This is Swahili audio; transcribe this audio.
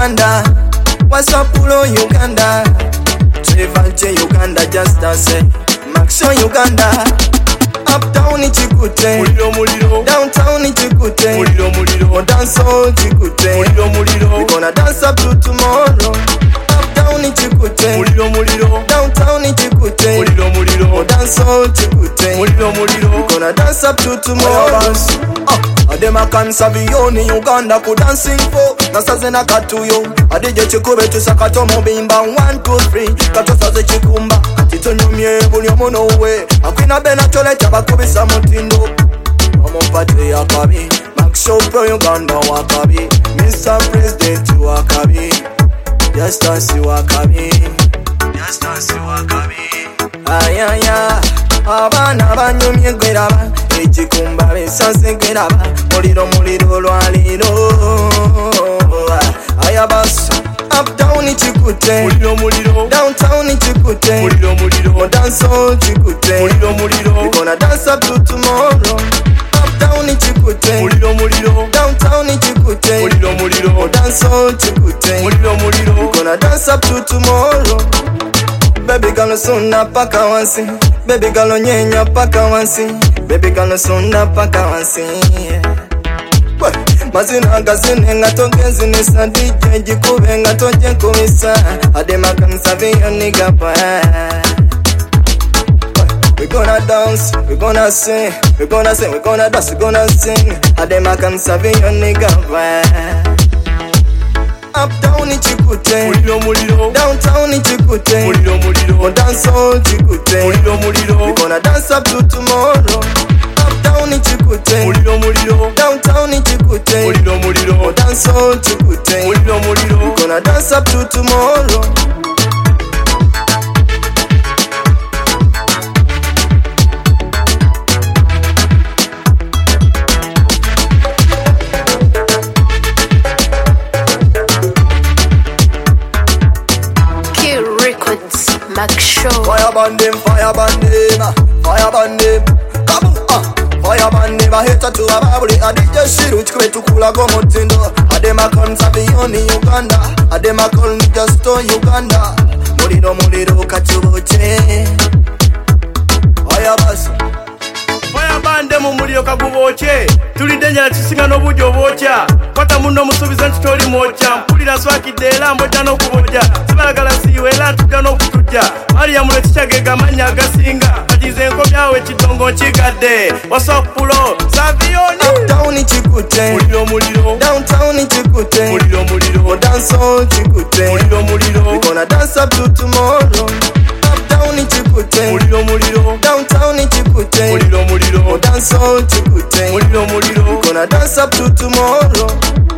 Uganda. What's up, Pulo Uganda? Trivalche Uganda, just say Maxo Uganda. Uptown Chikute, downtown Chikute, dance all Chikute. We gonna dance up to tomorrow. Uptown Chikute, downtown Chikute, dance all Chikute. We gonna dance up to tomorrow. Adema kansa vioni Uganda ku dancing for nasaze na katuyo adije chikube tusakato mubimba 1 2 3 katosaze chikumba atitonyumye buli omono we akwina bena toleta bakubisa mutindo omumpate yakabi Maxo Pro Uganda wakabi Mr. President wakabi just dance wakabi ayaya abana banyumye gweraba echikumba besanse gweraba muliro lwaliro ayabas uptown Chikute downtown Chikute dance all Chikute we gonna dance up to tomorrow. Uptown Chikute downtown Chikute dance all Chikute we gonna dance up to tomorrow. Baby girl sona paka wansi, baby girl nyenya paka wansi, baby girl sona paka wansi. Mazina gazine ngatogenzi nisa DJ jikube ngatoje kumisa adema kansa vio nigapa. We gonna dance, we gonna sing, we gonna sing, we gonna dance, we gonna sing adema kansa vio nigapa. Uptown Chikute, downtown Chikute, dance all Chikute. We gonna dance up to tomorrow. Uptown Chikute, downtown Chikute, dance all Chikute. We gonna dance up to tomorrow. Maxo Fire band them, fire band them, fire band them. Fire band them, I hate to a babble. I did just shit which way to cool a go mutindo. Adema kansa beyond Uganda. Adema call me just to Uganda. Muliro kachuboche. Fire bas. Fire band them muliro kabuboche. Tuli danger chisinga no bujo bocha. Kwata muno musubiza nchitori mocha. Mpulira swaki dela mboja no kuboja. Sibagala siwe la tugano kutuja. Maria mule chichage gamanya gasinga. Ajize nko byawe chidongo chikade. What's up Pulo? Savioni. Uptown Chikute, downtown Chikute, dance all Chikute. We gonna dance up to tomorrow. Uptown Chikute, downtown Chikute, dance all Chikute. We gonna dance up to tomorrow.